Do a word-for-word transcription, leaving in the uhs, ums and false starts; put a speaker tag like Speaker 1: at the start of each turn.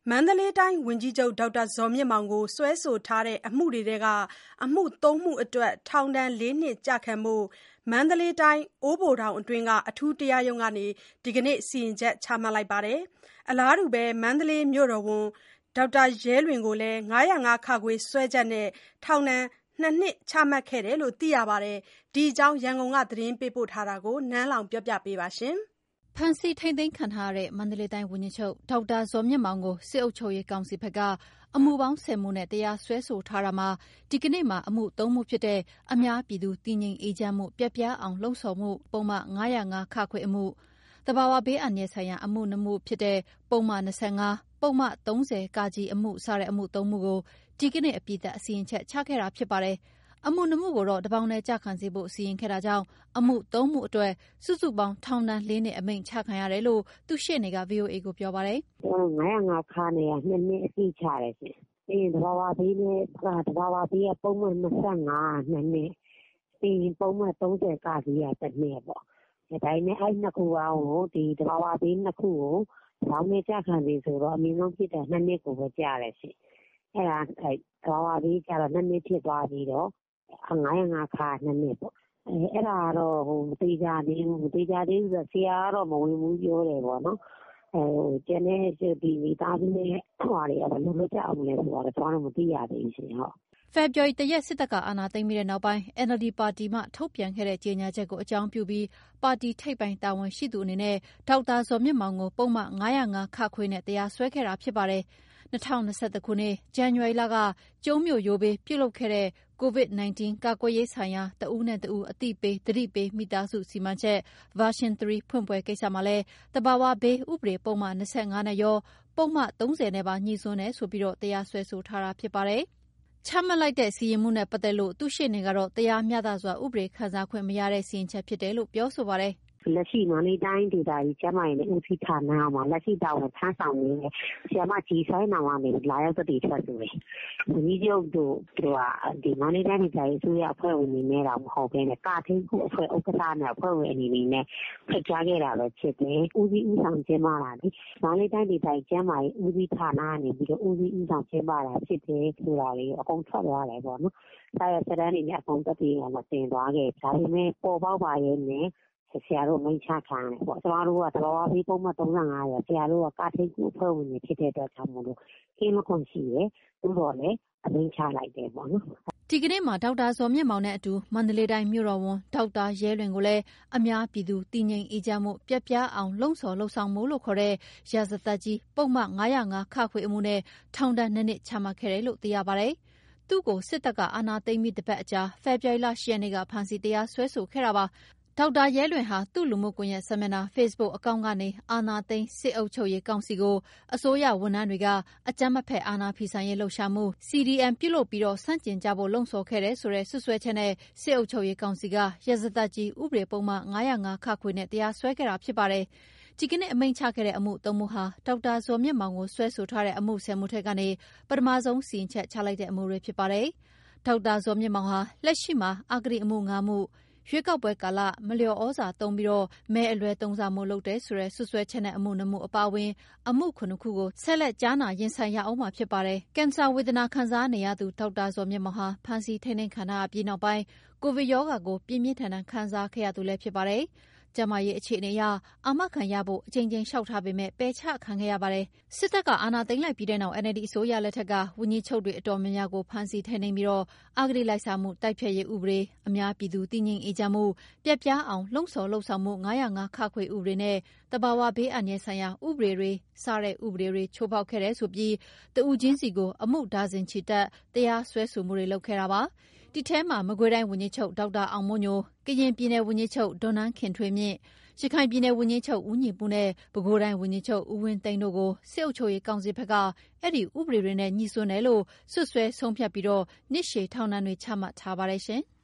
Speaker 1: မန္တလေးတိုင်းဝန်ကြီးချုပ်ဒေါက်တာဇော်မြင့်မောင်ကိုစွဲဆိုထားတဲ့အမှုတွေထဲကအမှုသုံးမှုအတွက်ထောင်ဒဏ်လေးနှစ်ကျခံဖို့မန္တလေးတိုင်းအိုးဘိုထောင်အတွင်းကအထူးတရားရုံးကနေဒီကနေ့စီရင်ချက်ချမှတ်လိုက်ပါတယ်။အလားတူပဲမန္တလေးမြို့တော်ဝန်ဒေါက်တာရဲလွင်ကိုလည်း၅၀၅ခစွဲချက်နဲ့ထောင်ဒဏ်နှစ်နှစ်ချမှတ်ခဲ့တယ်လို့သိရပါတယ်။ဒီအကြောင်းရန်ကုန်ကသတင်းပေးပို့ထားတာကိုနန်းလောင်ပြောပြပေးပါရှင်။
Speaker 2: ဖမ်းဆီးထိန်းသိမ်းခံထားရတဲ့မန္တလေးတိုင်းဝန်ကြီးချုပ်ဒေါက်တာဇော်မြင့်မောင်ကိုစစ်အုပ်ချုပ်ရေးကောင်စီဘက်ကအမှုပေါင်းဆယ်မှုနဲ့တရားစွဲဆိုထားတာမှာဒီကနေ့မှာအမှုသုံးမှုဖြစ်တဲ့အများပြည်သူတည်ငြိမ်အေးချမ်းမှုပြက်ပြားအောင်လှုံ့ဆော်မှုပုံမှန်၅၀၅ခခွေအမှုတဘာဝဘေးအန္တရာယ်ဆိုင်ရာအမှုနှစ်မှုဖြစ်တဲ့ပုံမှန်၂၅ပုံမှန်၃၀ကာကြီးအမှုစတဲ့အမှုသုံးမှုကိုဒီကနေ့အပြည့်သက်အစီရင်ချက်ချခဲ့တာဖြစ်ပါတယ်။အမှုနှစ်မှုကိုတော့တပေါင်းနဲ့ကြခံစေဖို့စီရင်ခဲ့တာကြောင့်အမှုသုံးမှုအတွက်စုစုပေါင်းထောင်ဒဏ်လေးနှစ်အမိန့်ချခံရတယ်လို့သူရှေ့နေက ဗွီအိုအေကိုပြောပါတယ်
Speaker 3: ။၅၀၅ခါနဲ့နှစ်နှစ်အပြည့်ချတယ်ရှင်။ပြီးရင်တဘာဝဘေးနဲ့တဘာဝဘေးကပုံမှန်၂၅နှစ်နှစ်ပြီးရင်ပုံမှန်၃၀ကာကြီးကတစ်နှစ်ပေါ့။ဒါနဲ့အဲ့နှစ်ခုအောင်ကိုဒီတဘာဝဘေးနှစ်ခုကိုတပေါင်းနဲ့ကြခံစေဆိုတော့အမြင့်ဆုံးဖြစ်တဲ့နှစ်နှစ်ကိုပဲကြားတယ်ရှင်။အဲ့ဒါအဲ့တဘာဝဘေးကျတော့နှစ်နှစ်ဖြစ်သွားပြီးတော့၅၀၅ခါနှစ်နှစ်ပေါ့အဲအဲ့ဒါတော့ဟိုမသေးကြသေးဘူးမသေးကြသေးဘူးဆိုဆရာကတော့မဝင်ဘူးပြောတယ်ပေါ့နော်အဲဟိုကျန်တဲ့ဒီမိသားစုနဲ့ဟိုတွေကတော့လုံးလုံးကြအောင်လဲဆိုတော့ကျွန်တော်မသိရသေးဘူးရှင်ဟုတ်
Speaker 2: ဖေဖော်ဝါရီတရက်စစ်တပ်ကအာဏာသိမ်းပြီးတဲ့နောက်ပိုင်း အန် အယ်လ် ဒီ ပါတီမှထုတ်ပြန်ခဲ့တဲ့ကြေညာချက်ကိုအကြောင်းပြုပြီးပါတီထိပ်ပိုင်းတာဝန်ရှိသူအနေနဲ့ဒေါက်တာဇော်မြင့်မောင်ကိုပုံမှန်၅၀၅ခခွေနဲ့တရားစွဲခဲ့တာဖြစ်ပါတယ်။၂၀၂၁ခုနှစ်ဇန်နဝါရီလကကျုံးမြို့ရိုးဘေးပြုလုပ်ခဲ့တဲ့ကိုဗစ်၁၉ ကာကွယ်ရေးဆိုင်ရာတဦးနဲ့တဦးအသိပေးသတိပေးမိသားစုစီမံချက် version သုံးဖွင့်ပွဲကိစ္စမှာလည်းတဘာဝဘေးဥပဒေပုံမှန်၂၅နဲ့ရောပုံမှန်၃၀နဲ့ပါညှိစွန်းတယ်ဆိုပြီးတော့တရားစွဲဆိုထားတာဖြစ်ပါတယ်။ချမှတ်လိုက်တဲ့စီရင်မှုနဲ့ပတ်သက်လို့သူ့ရှေ့နေကတော့တရားမျှတစွာဥပဒေခံစားခွင့်မရတဲ့စီရင်ချက်ဖြစ်တယ်လို့ပြောဆိုပါတယ်။
Speaker 3: လက်ရှိမန္တလေးတိုင်းဒေသကြီးကျန်းမာရေးနဲ့ဦးစီးဌာနမှာလက်ရှိတာဝန်ထမ်းဆောင်နေတဲ့ဆရာမကြီးဆိုင်နာမှာနေလာရောက်တည်ထွက်ဆိုတယ်။ဒီကြီးတို့တို့ကဒီမန္တလေးတိုင်းဒေသကြီးအစိုးရအဖွဲ့ဝင်နေနေတာမဟုတ်ဘဲနဲ့ကာထင်းခုအဖွဲ့ဥက္ကဋ္ဌနဲ့အဖွဲ့ဝင်အနေနဲ့ဖက်ကြားခဲ့တာပဲဖြစ်တယ်။ဦးစီးဦးဆောင်ကျင်းပတာလေ။မန္တလေးတိုင်းဒေသကြီးကျန်းမာရေးဦးစီးဌာနကနေပြီးတော့ဦးစီးဦးဆောင်ကျင်းပတာဖြစ်တယ်ဆိုတာလေးအကုန်ထွက်သွားတယ်ပေါ့နော်။ဒါရစတဲ့အနေနဲ့အကုန်တည်ရမတင်သွားခဲ့။ဒါပေမဲ့ပေါ်ပေါက်ပါရဲ့နဲ့ဆရာတို့မိန့်ချခံတယ်ပေါ့ကျွန်တော်တို့ကတဘာဝဘေးပုံမှန်၃၅ရဆရာတို့ကကာထိတ်ကူအဖွဲ့ဝင်တွေဖြစ်တဲ့အတွက်ကြောင့်မို့လို့ကင်းမခွန်ရှိရဲသူတို့လည်းအမိန့်ချလိုက်တယ်ပေါ့နော်
Speaker 2: ဒီကနေ့မှာဒေါက်တာဇော်မြင့်မောင်နဲ့အတူမန္တလေးတိုင်းမြို့တော်ဝန်ဒေါက်တာရဲလွင်ကိုလည်းအများပြည်သူတည်ငြိမ်အေးချမ်းမှုပြက်ပြားအောင်လှုံ့ဆော်လှုံ့ဆော်မှုလို့ခေါ်တဲ့ရာဇသတ်ကြီးပုံမှန်၅၀၅ခခွေအမှုနဲ့ထောင်ဒဏ်နှစ်နှစ်ချမှတ်ခဲ့တယ်လို့သိရပါတယ်။သူ့ကိုစစ်တပ်ကအာဏာသိမ်းပြီးတစ်ပတ်အကြာဖေဖော်ဝါရီလ၈ရက်နေ့ကဖမ်းဆီးတရားစွဲဆိုခဲ့တာပါ။ဒေါက်တာရဲလွင်ဟာသူ့လူမှုကွန်ရက်စာမျက်နှာ Facebook အကောင့်ကနေအာဏာသိမ်းစစ်အုပ်ချုပ်ရေးကောင်စီကိုအစိုးရဝန်ထမ်းတွေကအကြမ်းမဖက်အာဏာဖီဆန်ရေးလှုပ်ရှားမှု စီ ဒီ အမ် ပြုလုပ်ပြီးတော့စန့်ကျင်ကြဖို့လှုံ့ဆော်ခဲ့တဲ့ဆိုတဲ့စွပ်စွဲချက်နဲ့စစ်အုပ်ချုပ်ရေးကောင်စီကရာဇသတ်ကြီးဥပဒေပုံမှန်၅၀၅ခခွေနဲ့တရားစွဲခဲ့တာဖြစ်ပါတယ်။ဒီကနေ့အမိန့်ချခဲ့တဲ့အမှုသုံးမှုဟာဒေါက်တာဇော်မြင့်မောင်ကိုစွဲဆိုထားတဲ့အမှုဆယ်မှုထက်ကနေပထမဆုံးစီရင်ချက်ချလိုက်တဲ့အမှုတွေဖြစ်ပါတယ်။ဒေါက်တာဇော်မြင့်မောင်ဟာလက်ရှိမှာအဂတိအမှု၅မှုရွေးကောက်ပွဲကာလမလျော်ဩဇာသုံးပြီးတော့မဲအလွဲသုံးစားမှုလုပ်တယ်ဆိုတဲ့ဆွဆွဲချက်နဲ့အမှုနှမှုအပါအဝင်အမှုခုနှစ်ခုကိုဆက်လက်ကြားနာရင်ဆိုင်ရအောင်မှာဖြစ်ပါတယ်။ကင်ဆာဝေဒနာခံစားနေရသူဒေါက်တာဇော်မြင့်မောင်ဟာဖမ်းဆီးထိန်းသိမ်းခံရပြီးနောက်ပိုင်းကိုဗစ်ရောဂါကိုပြင်းပြင်းထန်ထန်ခံစားခဲ့ရသူလည်းဖြစ်ပါတယ်။ကျန်းမာရေးအခြေအနေအရအာမခံရဖို့အကြိမ်ကြိမ်လျှောက်ထားပေမဲ့ပယ်ချခံခဲ့ရပါတယ်။စစ်တပ်ကအာဏာသိမ်းလိုက်ပြီးတဲ့နောက် အန် အယ်လ် ဒီ အစိုးရလက်ထက်ကဝန်ကြီးချုပ်တွေအတော်များများကိုဖမ်းဆီးထိန်းသိမ်းပြီးတော့အဂတိလိုက်စားမှုတိုက်ဖျက်ရေးဥပဒေအများပြည်သူတည်ငြိမ်အေးချမ်းမှုပြက်ပြားအောင်လှုံ့ဆော်လှုပ်ဆောင်မှု၅၀၅ခခွေဥပဒေနဲ့တဘာဝဘေးအန္တရာယ်ဆိုင်ရာဥပဒေတွေစတဲ့ဥပဒေတွေချိုးဖောက်ခဲ့တဲ့ဆိုပြီးတဦးချင်းစီကိုအမှုဒါဇင်ချီတက်တရားစွဲဆိုမှုတွေလုပ်ခဲ့တာပါ။ဒီထဲမှာမကွေးတိုင်းဝန်ကြီးချုပ်ဒေါက်တာအောင်မိုးညိုကရင်ပြည်နယ်ဝန်ကြီးချုပ်ဒေါ်နန်းခင်ထွေးမြင့်ရခိုင်ပြည်နယ်ဝန်ကြီးချုပ်ဦးညီပူနဲ့ပဲခူးတိုင်းဝန်ကြီးချုပ်ဦးဝင်းသိန်းတို့ကိုစစ်အုပ်ချုပ်ရေးကောင်စီဘက်ကအဲ့ဒီဥပဒေတွေနဲ့ညှိစွန်းတယ်လို့ဆွဆွဲဆုံးဖြတ်ပြီးတော့နှစ်ရှည်ထောင်ဒဏ်တွေချမှတ်ထားပါတယ်ရှင်။